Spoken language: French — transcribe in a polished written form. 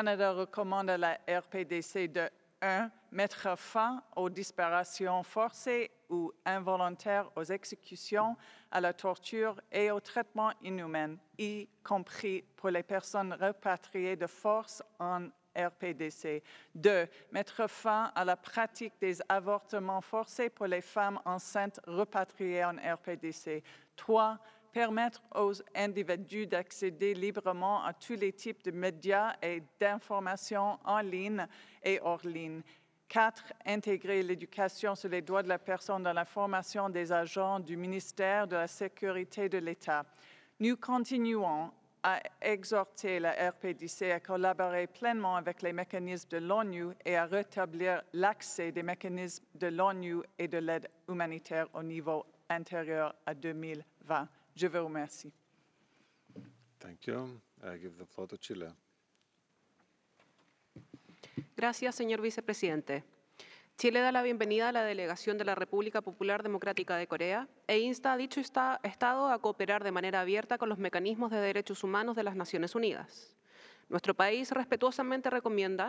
Canada recommande à la RPDC de 1. Mettre fin aux disparitions forcées ou involontaires, aux exécutions, à la torture et au traitement inhumain, y compris pour les personnes rapatriées de force en RPDC. 2. Mettre fin à la pratique des avortements forcés pour les femmes enceintes rapatriées en RPDC. 3. Permettre aux individus d'accéder librement à tous les types de médias et d'informations en ligne et hors ligne. 4. Intégrer l'éducation sur les droits de la personne dans la formation des agents du ministère de la Sécurité de l'État. Nous continuons à exhorter la RPDC à collaborer pleinement avec les mécanismes de l'ONU et à rétablir l'accès des mécanismes de l'ONU et de l'aide humanitaire au niveau intérieur à 2020. Je vous remercie. Thank you. I give the floor to Chile. Gracias, señor vicepresidente. Chile da la bienvenida a la delegación de la República Popular Democrática de Corea e insta a dicho Estado a cooperar de manera abierta con los mecanismos de derechos humanos de las Naciones Unidas. Nuestro país respetuosamente recomienda